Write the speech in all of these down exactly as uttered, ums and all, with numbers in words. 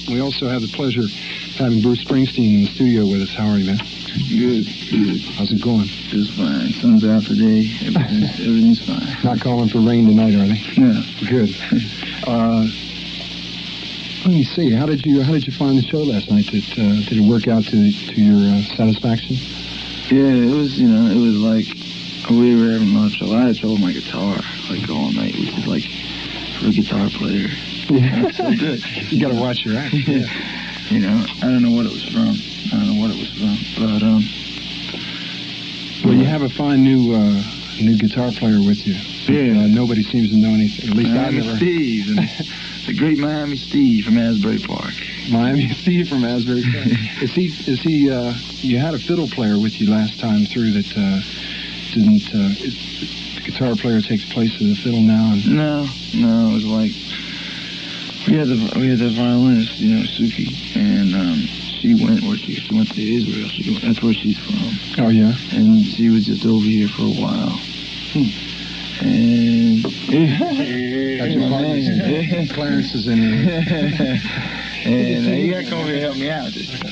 we also have the pleasure of having Bruce Springsteen in the studio with us. How are you, man? Good, good. How's it going? Just fine. Sun's out today. Everything's, everything's fine. Not calling for rain tonight, are they? No. Good. Uh, let me see. How did you How did you find the show last night? Did uh, Did it work out to to your uh, satisfaction? Yeah, it was. You know, it was like we were having lunch. I had trouble with my guitar like all night, which is like for a guitar player. Yeah, that's so good. You got to watch your act. Yeah. You know, I don't know what it was from. I don't know what it was from, but um. Well, you have a fine new uh, new guitar player with you. Yeah. Uh, nobody seems to know anything. At least Miami I never. Steve, and the great Miami Steve from Asbury Park. Miami Steve from Asbury Park. is he? Is he? Uh, you had a fiddle player with you last time through that uh, didn't. Uh, is, the guitar player takes place of the fiddle now. And no, no, it was like we had the we had the violinist, you know, Suki, and um, she went where she she went to Israel. She went, that's where she's from. Oh yeah. And she was just over here for a while. Hmm. And that's your partner. Clarence is in here. And uh, you gotta come over here and help me out this time.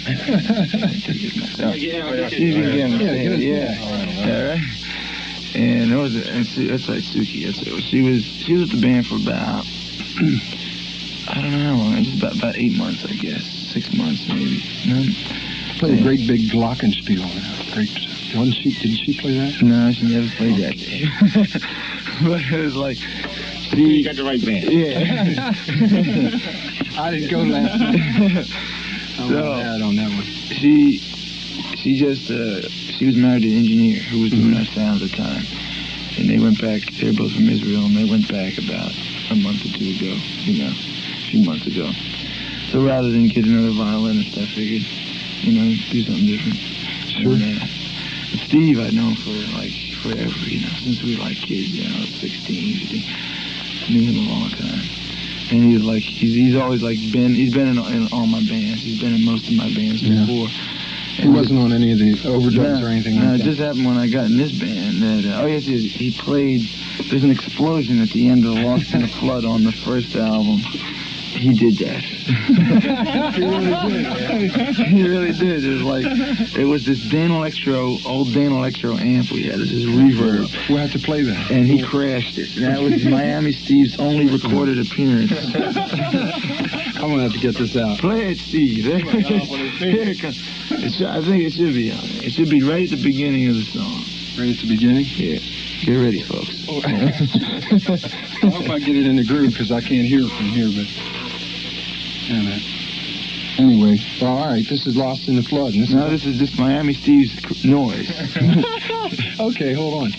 Yeah, yeah, yeah, right. And it was, and she, that's like Suki. That's it. She was, she was with the band for about, I don't know how long. Just about about eight months, I guess, six months maybe. No? Played a great big glockenspiel. Great. Wasn't she? Didn't she play that? No, she never played that game. But it was like, she you got the right band. Yeah. I didn't go last night. I'm So, bad on that one. She, she just, uh, she was married to an engineer who was doing our sound at the time. And they went back, they were both from Israel, and they went back about a month or two ago, you know, a few months ago. So rather than get another violinist, I figured, you know, do something different. Sure. And, uh, Steve I'd known for, like, forever, you know, since we were, like, kids, you know, sixteen, fifteen. Knew him a long time. And he's, like, he's, he's always, like, been, he's been in, in all my bands. He's been in most of my bands Yeah. before. He wasn't on any of the overdubs no, or anything no, like it that? just happened when I got in this band. That uh, oh yes, yes, he played. There's an explosion at the end of Lost in the Flood on the first album. He did that. He really did. He really did. It was like it was this Dan Electro, old Dan Electro amp we had. It was this reverb. We'll have to play that. And he crashed it. And that was Miami Steve's only recorded appearance. I'm gonna have to get this out. Play it, Steve. Here it comes. It should, I think it should be on it. It should be right at the beginning of the song. Right at the beginning? Yeah. Get ready, folks. I hope I get it in the groove because I can't hear it from here, but... Yeah, man. Anyway, well, all right, this is Lost in the Flood. And this No, is... this is just Miami Steve's noise. Okay, hold on.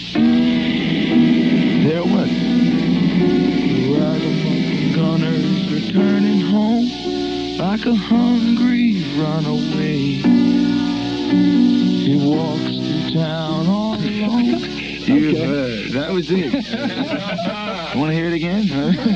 There it was. Ragamuffin gunners returning home like a hungry runaway. He walks through town all alone. You Okay. heard. That was it. Want to hear it again?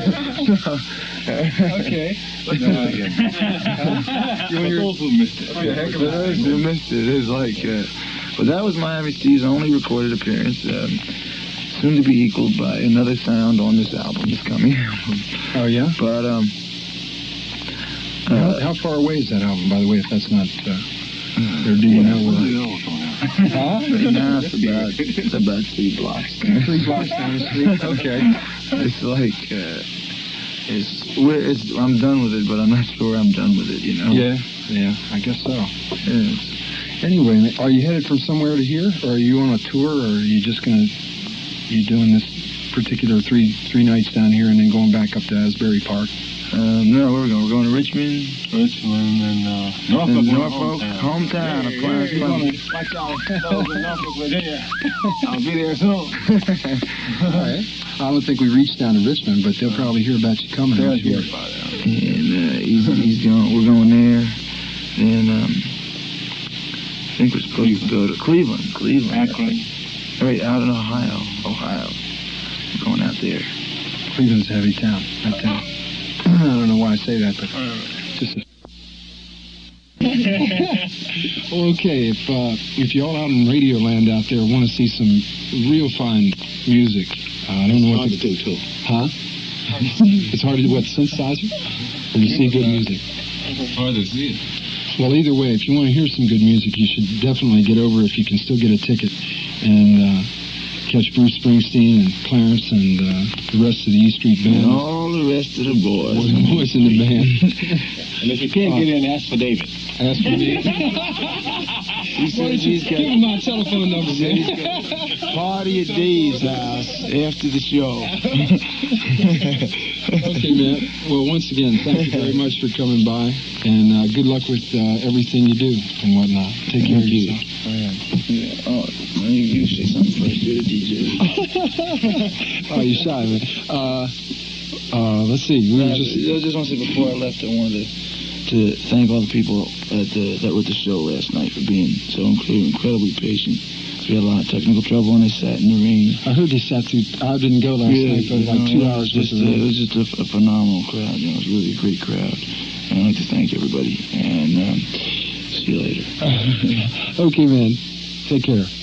Okay. Let's do it again. You want your... Those who missed it. Okay, heck of For those who missed it, it's like, uh, but that was Miami Steve's only recorded appearance. Um, soon to be equaled by another sound on this album, this coming album. Oh, yeah? But, um, how, uh, how far away is that album, by the way, if that's not... Uh, or do you know where... Huh? no, it's about, it's about three blocks. Three blocks down the street? Okay. It's like, uh, it's, we're, it's, I'm done with it, but I'm not sure I'm done with it, you know? Yeah, yeah, I guess so. Yeah, it's, Anyway, are you headed from somewhere to here, or are you on a tour, or are you just gonna you doing this particular three three nights down here and then going back up to Asbury Park? um, no, where are we going? We're going to Richmond, Richmond and uh, Norfolk. and we're Norfolk, hometown, of Clarence Clemens. Watch out. Those in Norfolk were there. I'll be there soon. All right. I don't think we reached down to Richmond, but they'll probably hear about you coming. They'll I'm hear sure. about it. And uh, he's, he's going, we're going there. And um, I think we're supposed to go to Cleveland. Cleveland. Akron. Right, out in Ohio. Ohio. We're going out there. Cleveland's a heavy town. That town. I don't know why I say that, but just. A... Okay, if uh, if y'all out in Radio Land out there want to see some real fine music, uh, I don't know what to do too. Huh? It's hard to do what, synthesizer? Or you see good music? Hard to see it. Well, either way, if you want to hear some good music, you should definitely get over if you can still get a ticket and uh, catch Bruce Springsteen and Clarence and uh, the rest of the E Street Band. And all the rest of the boys. All the boys in the band. And if you can't Uh, get in, ask for David. Ask for me. He said he's got Give him my telephone number, said he's man. got party at Dave's house after the show. Okay, man. Well, once again, thank you very much for coming by, and uh, good luck with uh, everything you do and whatnot. Take care of Thank you. yourself. Yeah. Oh, well, you, you say something first. You're the D J. Oh, you're shy, man. Uh, uh, let's see. We were I just. just, just want to say before I left, I wanted to, to thank all the people at the, that were at the show last night for being so incre- incredibly patient. We had a lot of technical trouble and they sat in the rain. I heard they sat through. I didn't go last night, but like no, two it was hours worth just of a, It rain. was just a, a phenomenal crowd. You know, it was really a great crowd. And I'd like to thank everybody. And um, see you later. Okay, man. Take care.